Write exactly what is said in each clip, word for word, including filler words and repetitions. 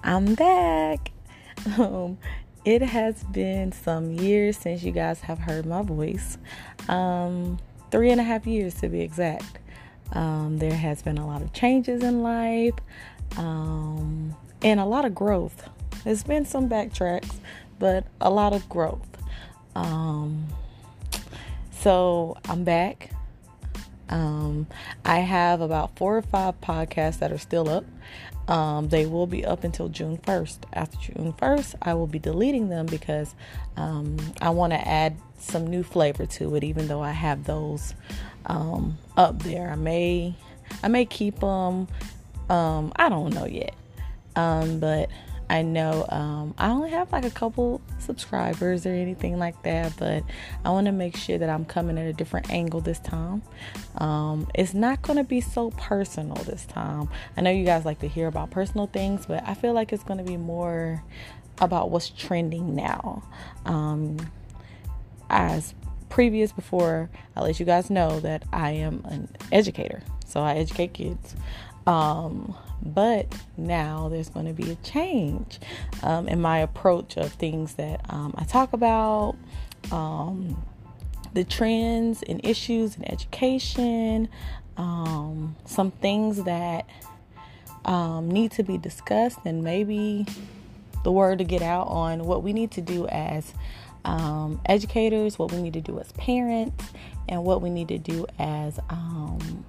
I'm back. Um, it has been some years since you guys have heard my voice. Um, three and a half years to be exact. Um, there has been a lot of changes in life, um, and a lot of growth. There's been some backtracks, but a lot of growth. Um, so I'm back. Um, I have about four or five podcasts that are still up. Um, they will be up until June first. After June first, I will be deleting them because um, I want to add some new flavor to it, even though I have those um, up there. I may, I may keep them. Um, I don't know yet. Um, but I know um, I only have like a couple subscribers or anything like that, but I want to make sure that I'm coming at a different angle this time. Um, it's not going to be so personal this time. I know you guys like to hear about personal things, but I feel like it's going to be more about what's trending now. Um, as previous before, I'll let you guys know that I am an educator, so I educate kids. Um, but now there's going to be a change um, in my approach of things that um, I talk about, um, the trends and issues in education, um, some things that um, need to be discussed, and maybe the word to get out on what we need to do as um, educators, what we need to do as parents, and what we need to do as um,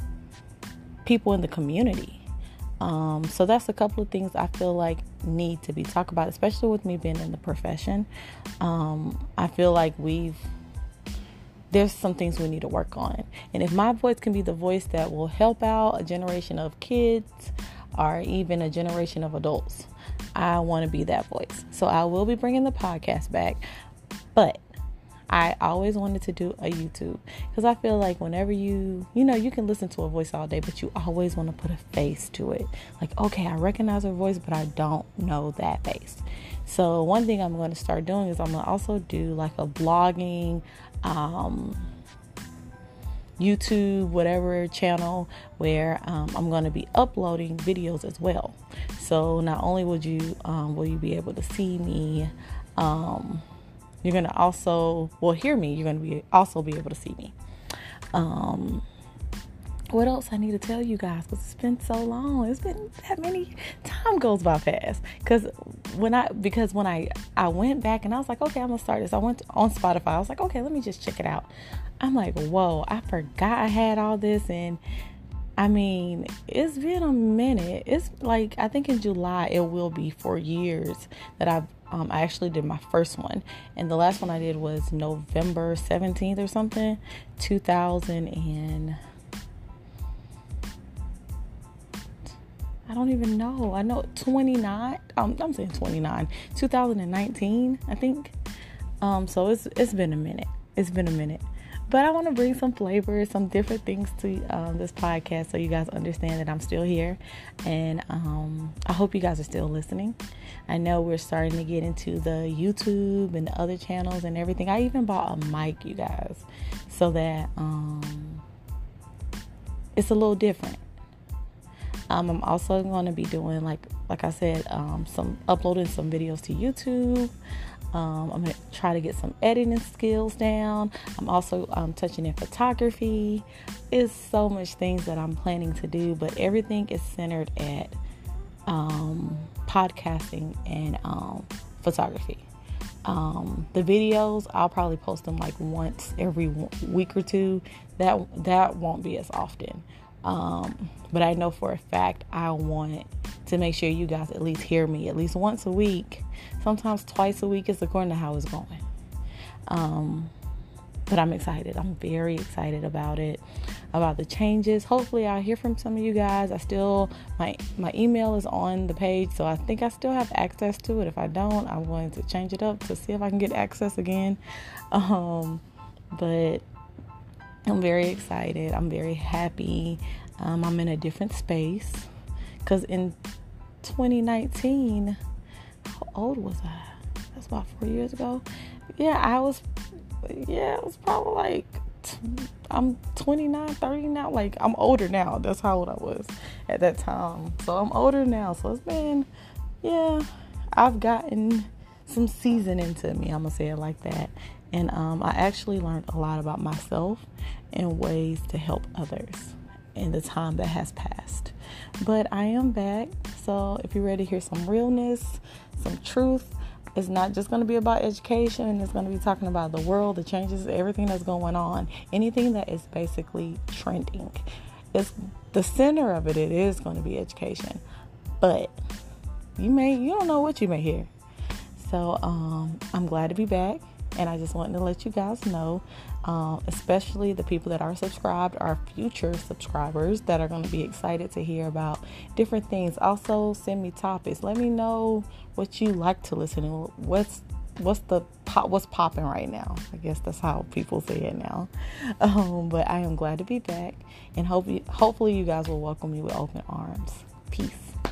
people in the community. Um, so that's a couple of things I feel like need to be talked about, especially with me being in the profession. Um, I feel like we've, there's some things we need to work on. And if my voice can be the voice that will help out a generation of kids or even a generation of adults, I want to be that voice. So I will be bringing the podcast back, but I always wanted to do a YouTube because I feel like whenever you, you know, you can listen to a voice all day, but you always want to put a face to it. Like, okay, I recognize her voice, but I don't know that face. So one thing I'm going to start doing is I'm going to also do like a blogging, um, YouTube, whatever channel where um, I'm going to be uploading videos as well. So not only would you, um, will you be able to see me, um, you're going to also, well, hear me. You're going to be also be able to see me. Um, what else I need to tell you guys? Because it's been so long. It's been that many. Time goes by fast. Because when I, because when I, I went back and I was like, okay, I'm going to start this. I went to, on Spotify. I was like, okay, let me just check it out. I'm like, whoa, I forgot I had all this. And I mean, it's been a minute. It's like, I think in July, it will be four years that I've Um, I actually did my first one, and the last one I did was November seventeenth or something, two thousand and I don't even know. I know twenty-nine. Um, I'm saying twenty-nine, two thousand nineteen, I think. Um, so it's it's been a minute. It's been a minute. But I want to bring some flavor, some different things to um, this podcast so you guys understand that I'm still here. And um, I hope you guys are still listening. I know we're starting to get into the YouTube and the other channels and everything. I even bought a mic, you guys, so that um, it's a little different. Um, I'm also going to be doing, like like I said, um, some uploading some videos to YouTube. Um, I'm going to try to get some editing skills down. I'm also um, touching in photography. It's so much things that I'm planning to do, but everything is centered at um, podcasting and um, photography. Um, the videos, I'll probably post them like once every week or two. That that won't be as often. Um, but I know for a fact I want to make sure you guys at least hear me at least once a week. Sometimes twice a week is according to how it's going. Um, but I'm excited. I'm very excited about it, about the changes. Hopefully I'll hear from some of you guys. I still, my, my email is on the page, so I think I still have access to it. If I don't, I'm going to change it up to see if I can get access again. Um, but I'm very excited. I'm very happy. Um, I'm in a different space because in twenty nineteen, how old was I? That's about four years ago. Yeah, I was, yeah, it was probably like, I'm twenty-nine, thirty now. Like, I'm older now. That's how old I was at that time. So I'm older now. So it's been yeah, I've gotten some seasoning to me. I'm gonna say it like that. And um, I actually learned a lot about myself and ways to help others in the time that has passed. But I am back, so if you're ready to hear some realness, some truth, it's not just going to be about education. It's going to be talking about the world, the changes, everything that's going on, anything that is basically trending. It's the center of it. It is going to be education, but you may you don't know what you may hear. So um, I'm glad to be back. And I just wanted to let you guys know, um, especially the people that are subscribed, our future subscribers that are going to be excited to hear about different things. Also, send me topics. Let me know what you like to listen to. What's what's the pop, what's popping right now? I guess that's how people say it now. Um, but I am glad to be back, and hope you, hopefully you guys will welcome me with open arms. Peace.